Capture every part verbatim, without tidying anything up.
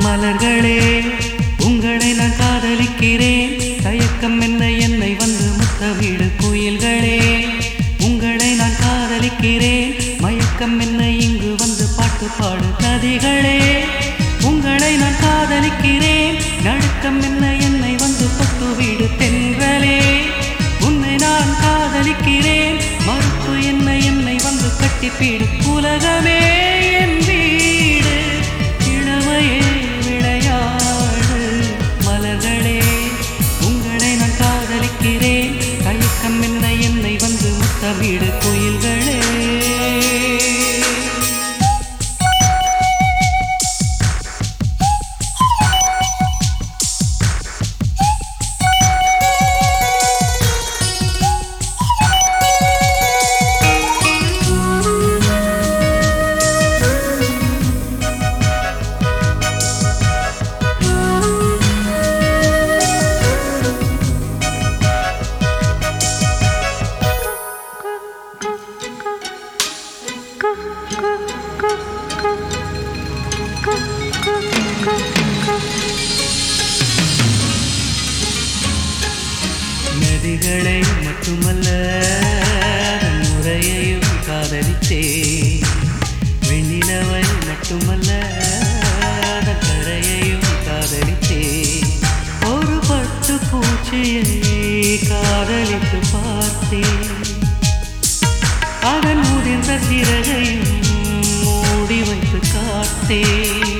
மலர்களே உங்களை நான் காதலிக்கிறேன், தயக்கம் என்ன என்னை வந்து முத்தமிடு குயில்களே. உங்களை நான் காதலிக்கிறேன், மயக்கம் என்ன இங்கு வந்து பாட்டு பாடு நதிகளே. உங்களை நான் காதலிக்கிறேன், நடுக்கம் என்ன என்னை வந்து தொட்டுவிடு தென்றலே. உன்னை நான் காதலிக்கிறேன், மறுப்பு என்ன என்னை வந்து கட்டிப்பிடு உலகமே என் வீடு, இளமையே விளையாடு. மலர்களே உங்களை நான் காதலிக்கிறேன், தயக்கம் என்ன என்னை வந்து முத்தமிடு குயில்களே. நதிகளை மட்டுமல்ல முறையையும் காதலித்தே, வெண்ணிலவை மட்டுமல்ல கரையையும் காதலித்தே. ஒரு பட்டு பூச்சியை காதலித்து பார்த்தேன், அதன் முதிர்ந்த சிறகையும் மூடி வைத்து காத்தேன்.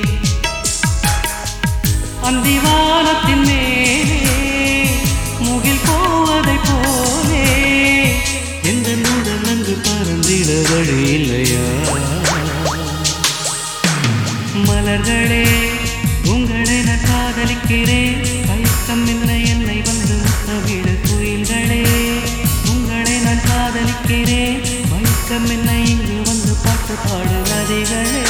அந்திவானத்தின் மேலே முகில் போவதை போலே எந்த நூடல் அங்கு பறந்திட வழி இல்லையா. மலர்களே உங்களை நான் காதலிக்கிறேன், தயக்கம் என்ன என்னை வந்து முத்தமிடு குயில்களே. உங்களை நான் காதலிக்கிறேன், மயக்கம் என்ன இங்கு வந்து பாட்டு பாடு நதிகளே.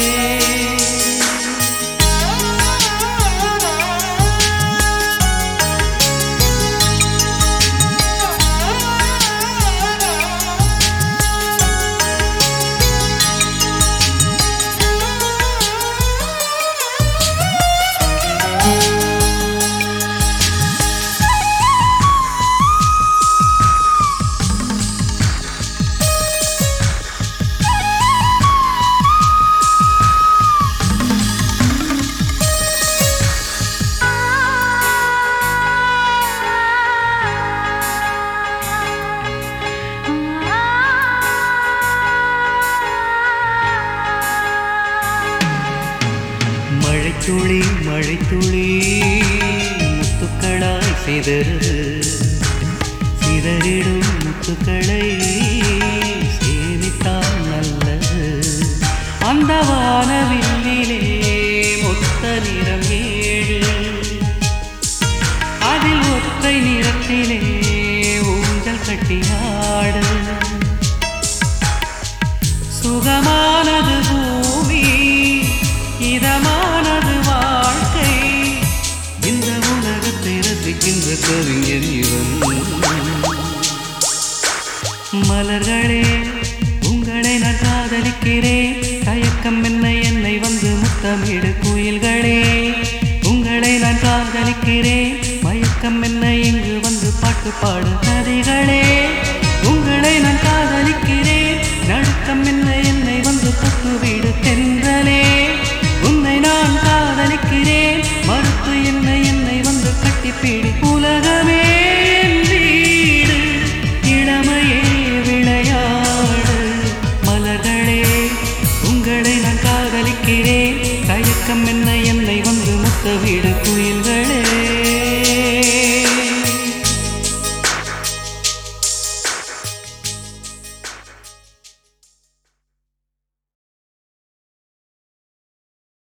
மழைத்துளி மழைத்துளி முத்துக்களாய் சிதறு, சிதறிடும் முத்துக்களை சேமித்தால் நல்லது. அந்த வானவில்லிலே மொத்த நிறம் ஏழு, அதில் ஒற்றை நிறத்திலே ஊஞ்சல் கட்டியாடு. சுகமானது பூமி, இதமானது வாழ்க்கை, இந்த உலகத்தை ரசிக்கின்ற கவிஞன் இவன். மலர்களே உங்களை நான் காதலிக்கிறேன், தயக்கம் என்ன என்னை வந்து முத்தமிடு குயில்களே. உங்களை நான் காதலிக்கிறேன், மயக்கம் என்ன இங்கு வந்து பாட்டு பாடு நதிகளே. உங்களை நான் காதலிக்கிறேன், நடுக்கம் என்ன என்னை வந்து தொட்டுவிடு தென்றலே. உன்னை நான் காதலிக்கிறேன், மறுப்பு என்ன என்னை வந்து கட்டிப்பிடி உலகமே என் வீடு, இளமையே விளையாடு. மலர்களே உங்களை நான் காதலிக்கிறேன், தயக்கம் என்ன என்னை வந்து முத்தமிடு குயில்களே.